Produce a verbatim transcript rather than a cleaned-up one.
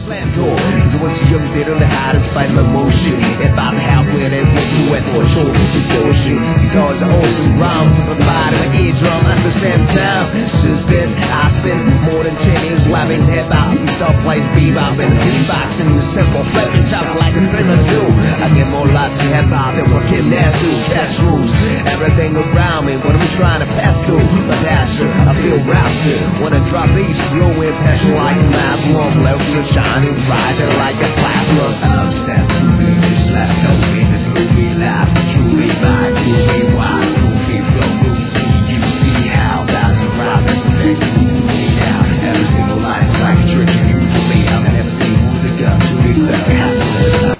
slam door. So once you young bit on the hottest fight my motion. If I'm halfway there with you at for sure it's bullshit. Because I also rhymes from the bottom of my eardrum at the same time. Since then I spent more than ten years rapping hip hop. Stuff like bebop and beatboxing the simple flipping chop like a thing or two. I get more lots of hip hop than what Kim Nash do. Catch rules, everything around me, what I'm trying to pass through. The passion, I feel rapture when I drop these blowing passion like a mass long left to shining brighter like a plasma. I'm stepping through this last